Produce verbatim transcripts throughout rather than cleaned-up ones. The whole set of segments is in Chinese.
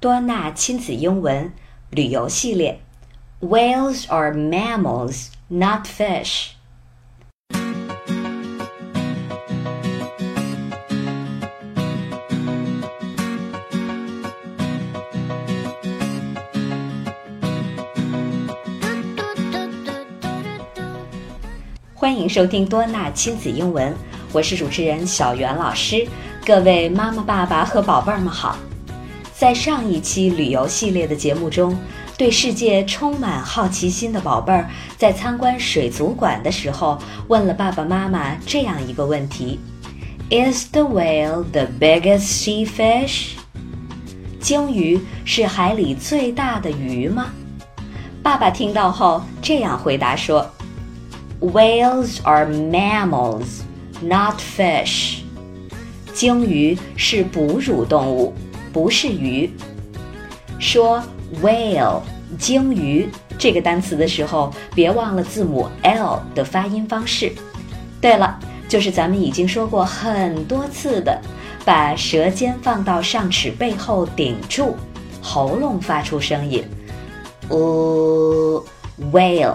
多纳亲子英文旅游系列 Whales are mammals, not fish. 欢迎收听多纳亲子英文，我是主持人小袁老师。各位妈妈爸爸和宝贝儿们好。在上一期旅游系列的节目中，对世界充满好奇心的宝贝儿在参观水族馆的时候问了爸爸妈妈这样一个问题： Is the whale the biggest sea fish? 鲸鱼是海里最大的鱼吗？爸爸听到后这样回答说Whales are mammals, not fish. 鲸鱼是哺乳动物，不是鱼。说 whale 鲸鱼这个单词的时候，别忘了字母 L 的发音方式。对了，就是咱们已经说过很多次的，把舌尖放到上齿背后顶住，喉咙发出声音。呃 whale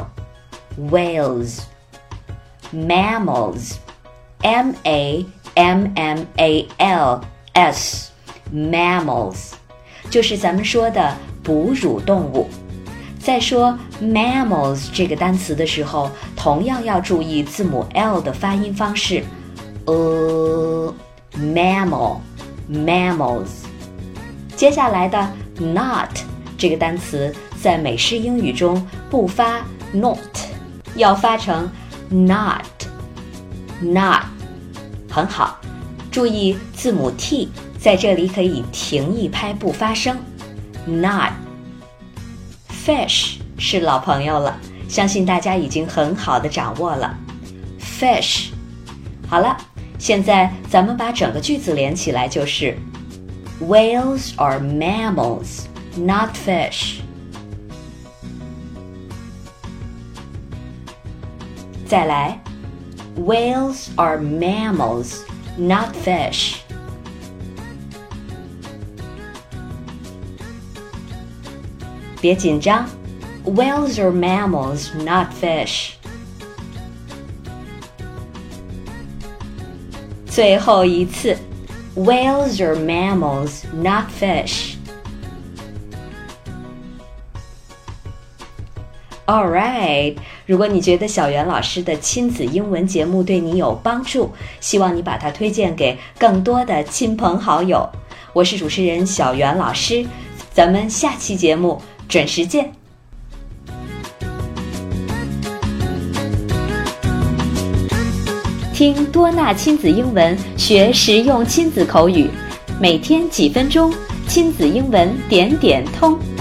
whales。Mammals, M A M M A L S, mammals, 就是咱们说的哺乳动物。在说 mammals 这个单词的时候，同样要注意字母 L 的发音方式。呃 mammal, mammals。接下来的 not 这个单词在美式英语中不发 not， 要发成Not, not， 很好。注意字母 T 在这里可以停一拍不发声。Not Fish 是老朋友了，相信大家已经很好的掌握了。Fish 好了，现在咱们把整个句子连起来，就是 Whales are mammals, not fish。再来 Whales are mammals, not fish. 别紧张 Whales are mammals, not fish. 最后一次 Whales are mammals, not fish. Alright， 如果你觉得小袁老师的亲子英文节目对你有帮助，希望你把它推荐给更多的亲朋好友。我是主持人小袁老师，咱们下期节目准时见。听多纳亲子英文，学实用亲子口语，每天几分钟，亲子英文点点通。